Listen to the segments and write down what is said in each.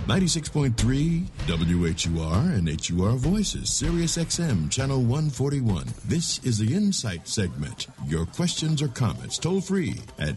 96.3 WHUR and HUR Voices, Sirius XM, Channel 141. This is the Insight segment. Your questions or comments toll free at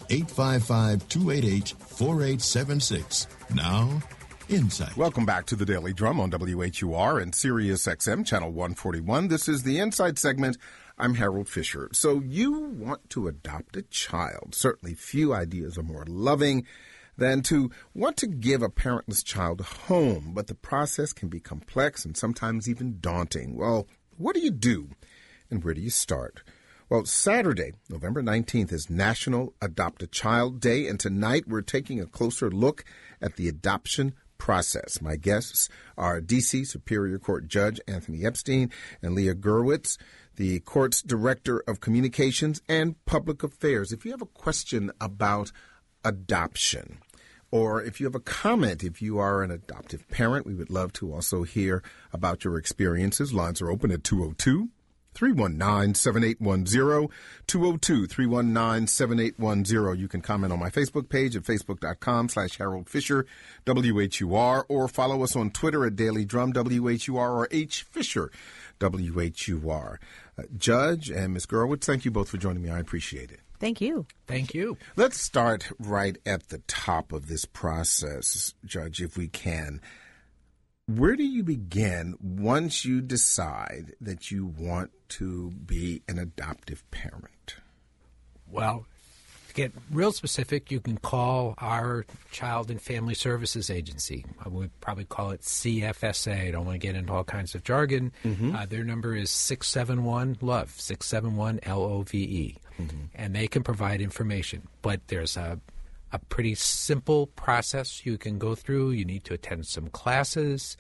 855-288-4876. Now, Insight. Welcome back to the Daily Drum on WHUR and Sirius XM, Channel 141. This is the Insight segment. I'm Harold Fisher. So you want to adopt a child. Certainly few ideas are more loving than to want to give a parentless child a home, but the process can be complex and sometimes even daunting. Well, what do you do and where do you start? Well, Saturday, November 19th, is National Adopt a Child Day, and tonight we're taking a closer look at the adoption process. My guests are D.C. Superior Court Judge Anthony Epstein and Leah Gerwitz, the court's Director of Communications and Public Affairs. If you have a question about adoption, or if you have a comment, if you are an adoptive parent, we would love to also hear about your experiences. Lines are open at 202-319-7810, 202-319-7810. You can comment on my Facebook page at facebook.com/Harold Fisher, WHUR, or follow us on Twitter at Daily Drum, WHUR, or H. Fisher, WHUR. Judge and Ms. Gerwitz, thank you both for joining me. I appreciate it. Thank you. Thank you. Let's start right at the top of this process, Judge, if we can. Where do you begin once you decide that you want to be an adoptive parent? Well, to get real specific, you can call our Child and Family Services Agency. I would probably call it CFSA. I don't want to get into all kinds of jargon. Their number is 671-LOVE, 671-LOVE. And they can provide information. But there's a pretty simple process you can go through. You need to attend some classes.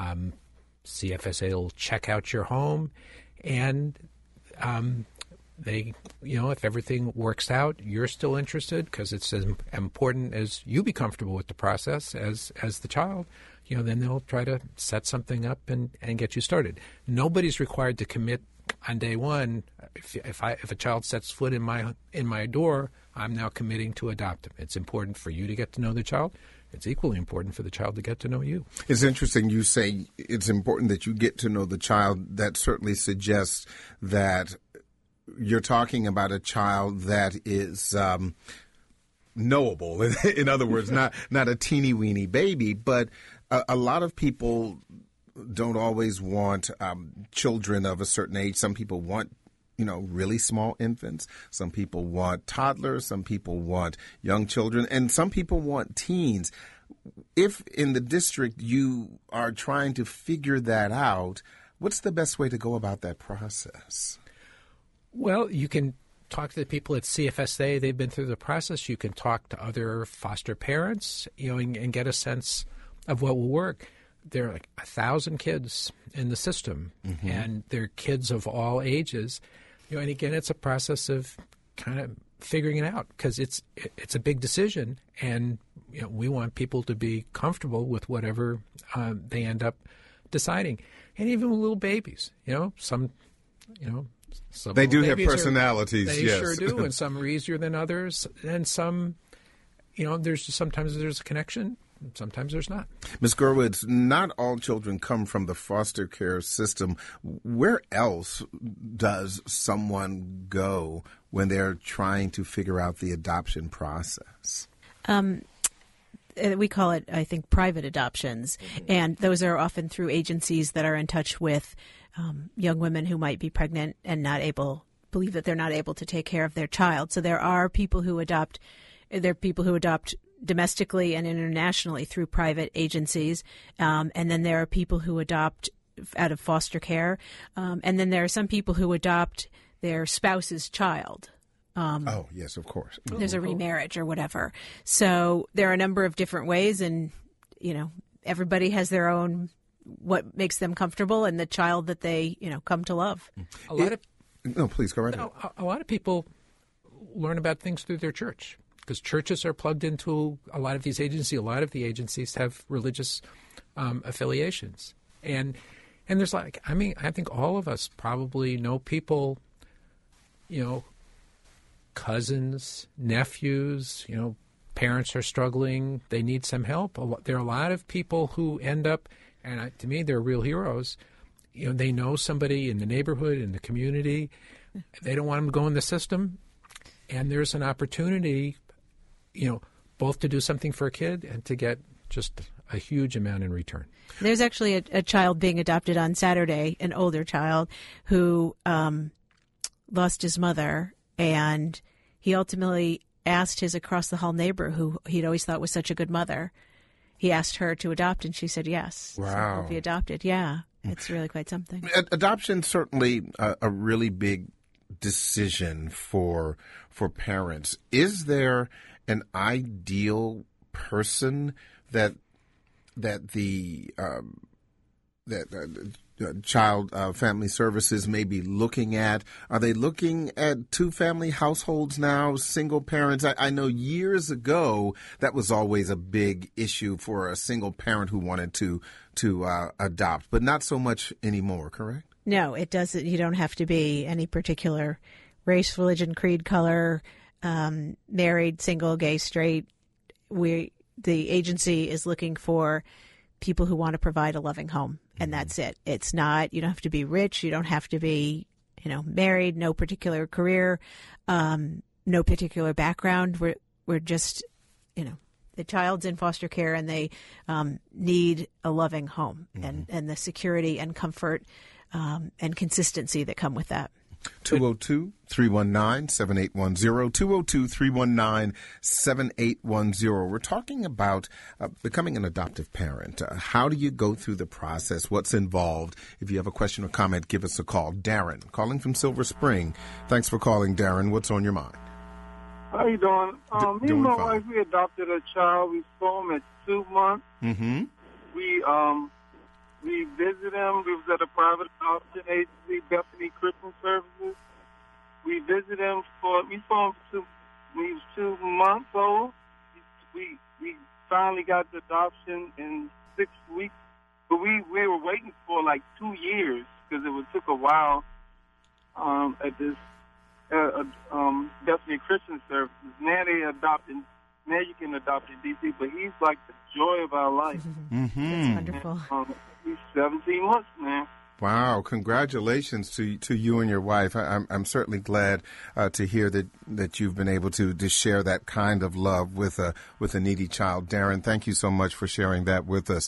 CFSA will check out your home. And they, if everything works out, you're still interested because it's as important as you be comfortable with the process as the child. Then they'll try to set something up and get you started. Nobody's required to commit on day one. If a child sets foot in my door, I'm now committing to adopt him. It's important for you to get to know the child. It's equally important for the child to get to know you. It's interesting you say it's important that you get to know the child. That certainly suggests that you're talking about a child that is knowable. In other words, not a teeny-weeny baby, but a lot of people don't always want children of a certain age. Some people want, really small infants. Some people want toddlers. Some people want young children. And some people want teens. If in the district you are trying to figure that out, what's the best way to go about that process? Well, you can talk to the people at CFSA. They've been through the process. You can talk to other foster parents, and get a sense of what will work. There are like 1,000 kids in the system, and they're kids of all ages. And again, it's a process of kind of figuring it out because it's a big decision, and we want people to be comfortable with whatever they end up deciding. And even with little babies, some they do have personalities. They yes. sure do, and some are easier than others, and some, sometimes there's a connection. Sometimes there's not. Ms. Gerwitz, not all children come from the foster care system. Where else does someone go when they're trying to figure out the adoption process? We call it, I think, private adoptions. And those are often through agencies that are in touch with young women who might be pregnant and believe that they're not able to take care of their child. So there are people who adopt. There are people who adopt domestically and internationally through private agencies. And then there are people who adopt out of foster care. And then there are some people who adopt their spouse's child. Oh, yes, of course. There's a remarriage or whatever. So there are a number of different ways, and, everybody has their own, what makes them comfortable and the child that they, come to love. No, please go right ahead. A lot of people learn about things through their church, because churches are plugged into a lot of these agencies. A lot of the agencies have religious affiliations. And there's I think all of us probably know people, cousins, nephews, parents are struggling, they need some help. There are a lot of people who end up, and to me, they're real heroes. You know, they know somebody in the neighborhood, in the community. They don't want them to go in the system. And there's an opportunity, you know, both to do something for a kid and to get just a huge amount in return. There's actually a child being adopted on Saturday, an older child who lost his mother, and he ultimately asked his across-the-hall neighbor, who he'd always thought was such a good mother. He asked her to adopt, and she said yes. Wow. So he'll be adopted. Yeah, it's really quite something. Adoption's certainly a really big decision for parents. Is there an ideal person that the Child Family Services may be looking at? Are they looking at two-family households now, single parents? I know years ago that was always a big issue for a single parent who wanted to adopt, but not so much anymore, correct? No, it doesn't. You don't have to be any particular race, religion, creed, color, married, single, gay, straight. The agency is looking for people who want to provide a loving home, and that's it. It's not, you don't have to be rich, you don't have to be, married, no particular career, no particular background. We're just, the child's in foster care, and they need a loving home, and the security and comfort and consistency that come with that. 202-319-7810, 202-319-7810. We're talking about becoming an adoptive parent. How do you go through the process? What's involved? If you have a question or comment, give us a call. Darren, calling from Silver Spring. Thanks for calling, Darren. What's on your mind? How you doing? Me and my wife, we adopted a child. We saw him at 2 months. Mm-hmm. We visited him. We was at a private adoption agency, Bethany Christian Services. We visited him we saw him when he was 2 months old. We finally got the adoption in 6 weeks. But we were waiting for like 2 years because it took a while at this Bethany Christian Services. Now you can adopt in D.C., but he's like the joy of our life. Mm-hmm. That's wonderful. He's 17 months now. Wow! Congratulations to you and your wife. I'm certainly glad to hear that you've been able to share that kind of love with a needy child. Darren, thank you so much for sharing that with us.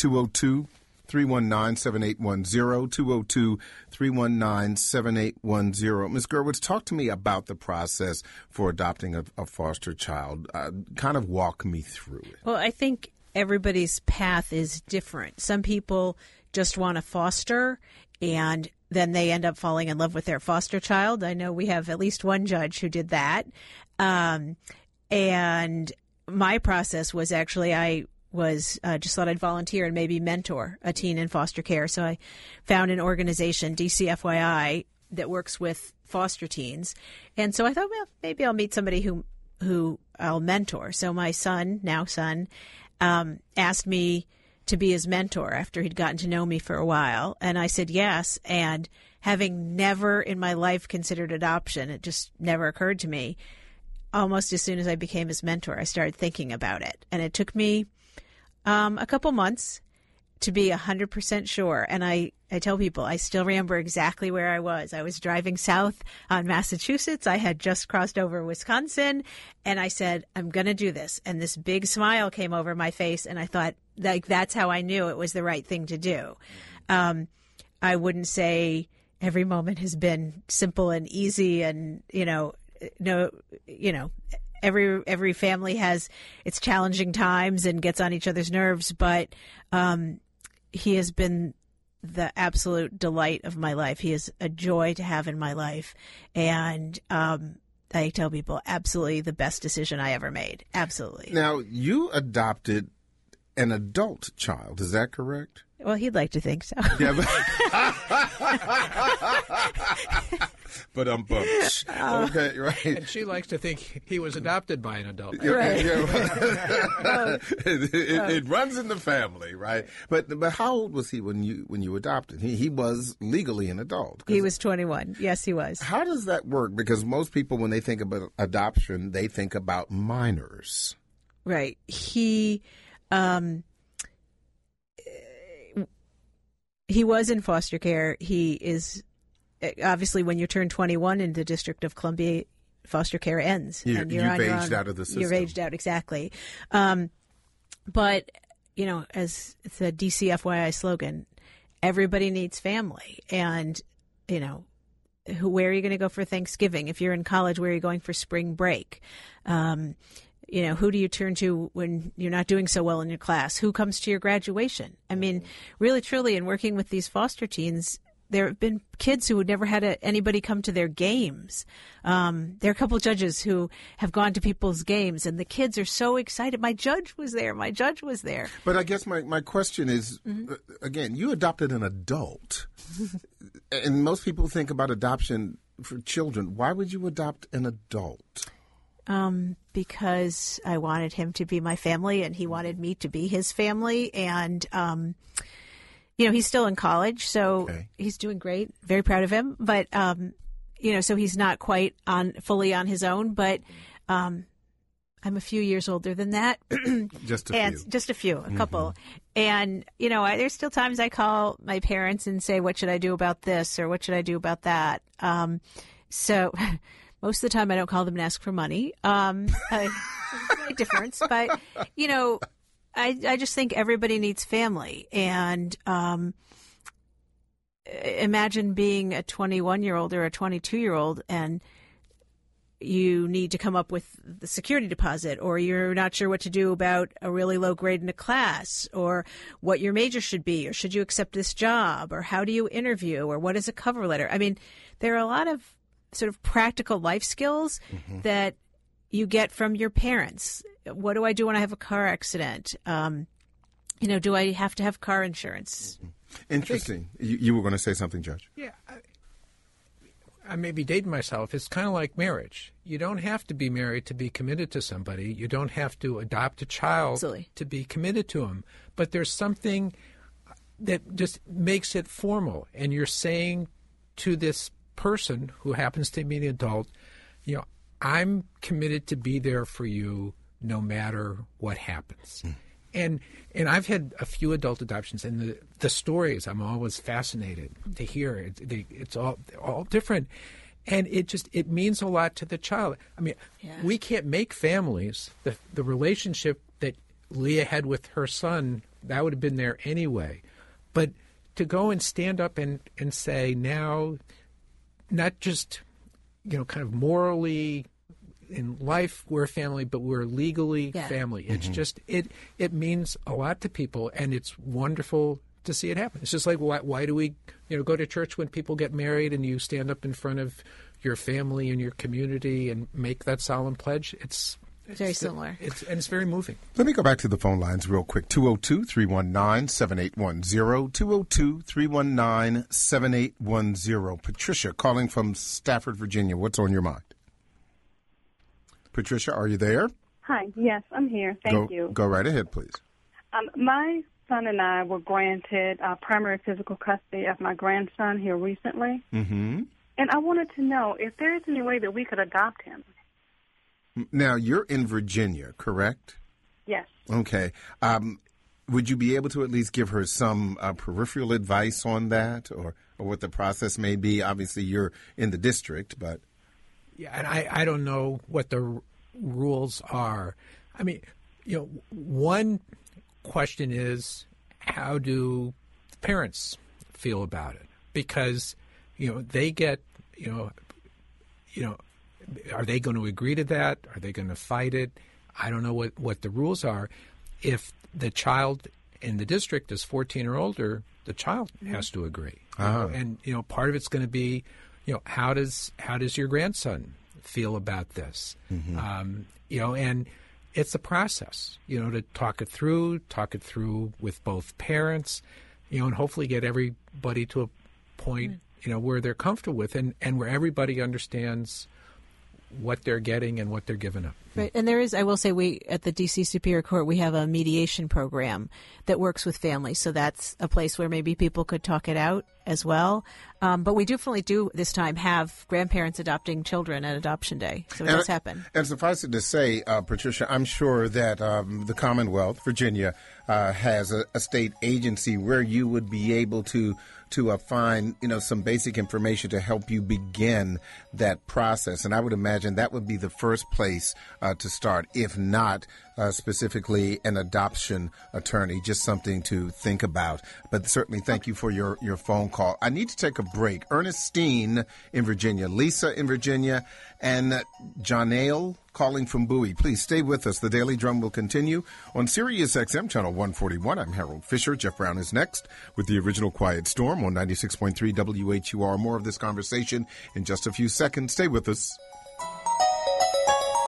202-319-7810, 202-319-7810. Ms. Gerwitz, talk to me about the process for adopting a foster child. Kind of walk me through it. Well, I think everybody's path is different. Some people just want to foster, and then they end up falling in love with their foster child. I know we have at least one judge who did that. And my process was actually I just thought I'd volunteer and maybe mentor a teen in foster care. So I found an organization, DCFYI, that works with foster teens. And so I thought, well, maybe I'll meet somebody who I'll mentor. So my son asked me to be his mentor after he'd gotten to know me for a while. And I said yes. And having never in my life considered adoption, it just never occurred to me. Almost as soon as I became his mentor, I started thinking about it. And it took me a couple months to be 100% sure. And I tell people, I still remember exactly where I was. I was driving south on Massachusetts. I had just crossed over Wisconsin, and I said, I'm going to do this. And this big smile came over my face, and I thought, that's how I knew it was the right thing to do. I wouldn't say every moment has been simple and easy, and, every family has its challenging times and gets on each other's nerves, but he has been the absolute delight of my life. He is a joy to have in my life. And I tell people, absolutely the best decision I ever made. Absolutely. Now, you adopted an adult child. Is that correct? Well, he'd like to think so. Yeah, but okay, right. And she likes to think he was adopted by an adult. Right. It runs in the family, right? But how old was he when you adopted? He was legally an adult. He was 21. Yes, he was. How does that work? Because most people, when they think about adoption, they think about minors. Right. He was in foster care. He is obviously, when you turn 21 in the District of Columbia, foster care ends. You've aged out of the system. You're aged out, exactly. But, you know, as the DCFYI slogan, everybody needs family. And, you know, where are you going to go for Thanksgiving? If you're in college, where are you going for spring break? You know, who do you turn to when you're not doing so well in your class? Who comes to your graduation? I mean, really, truly, in working with these foster teens, there have been kids who had never had anybody come to their games. There are a couple of judges who have gone to people's games, and the kids are so excited. My judge was there. My judge was there. But I guess my question is, again, you adopted an adult. And most people think about adoption for children. Why would you adopt an adult? Because I wanted him to be my family, and he wanted me to be his family. And, you know, he's still in college, so he's doing great. Very proud of him. But, you know, so he's not quite fully on his own. But I'm a few years older than that. Just a few, a couple. And, you know, there's still times I call my parents and say, what should I do about this or what should I do about that? So most of the time I don't call them and ask for money. There's a big difference. But, you know, I just think everybody needs family. And imagine being a 21-year-old or a 22-year-old and you need to come up with the security deposit, or you're not sure what to do about a really low grade in a class, or what your major should be, or should you accept this job, or how do you interview, or what is a cover letter? I mean, there are a lot of sort of practical life skills that you get from your parents. What do I do when I have a car accident? You know, do I have to have car insurance? Interesting. You were going to say something, Judge? Yeah. I may be dating myself. It's kind of like marriage. You don't have to be married to be committed to somebody. You don't have to adopt a child to be committed to them. But there's something that just makes it formal. And you're saying to this person who happens to be an adult, you know, I'm committed to be there for you no matter what happens. And I've had a few adult adoptions, and the stories I'm always fascinated to hear. It's all different, and it means a lot to the child. I mean, we can't make families. The relationship that Leah had with her son, that would have been there anyway. But to go and stand up and say now, not just, you know, kind of morally in life we're family, but we're legally family. It's just it means a lot to people, and it's wonderful to see it happen. It's just like why do we, you know, go to church when people get married and you stand up in front of your family and your community and make that solemn pledge? It's very similar. It's very moving. Let me go back to the phone lines real quick. 202-319-7810. 202-319-7810. Patricia calling from Stafford, Virginia. What's on your mind? Patricia, are you there? Hi. Yes, I'm here. Thank you. Go right ahead, please. My son and I were granted primary physical custody of my grandson here recently. And I wanted to know if there is any way that we could adopt him. Now, you're in Virginia, correct? Yes. Okay. Would you be able to at least give her some peripheral advice on that, or what the process may be? Obviously, you're in the district, but... Yeah, and I don't know what the rules are. I mean, you know, one question is, how do parents feel about it? Because, you know, they get, you know, are they going to agree to that? Are they going to fight it? I don't know what the rules are. If the child in the district is 14 or older, the child has to agree. And, you know, part of it's going to be, you know, how does your grandson feel about this? You know, and it's a process, you know, to talk it through with both parents, you know, and hopefully get everybody to a point, you know, where they're comfortable with and where everybody understands what they're getting and what they're giving up. Right. And there is, I will say, we at the D.C. Superior Court, we have a mediation program that works with families. So that's a place where maybe people could talk it out as well. But we definitely do this time have grandparents adopting children at Adoption Day. So it does happen. And suffice it to say, Patricia, I'm sure that the Commonwealth, Virginia, has a state agency where you would be able to find, some basic information to help you begin that process. And I would imagine that would be the first place to start, if not specifically an adoption attorney, just something to think about. But certainly thank you for your phone call. I need to take a break. Ernestine in Virginia, Lisa in Virginia, and Janelle calling from Bowie. Please stay with us. The Daily Drum will continue on Sirius XM Channel 141. I'm Harold Fisher. Jeff Brown is next with the original Quiet Storm on 96.3 WHUR. More of this conversation in just a few seconds. Stay with us.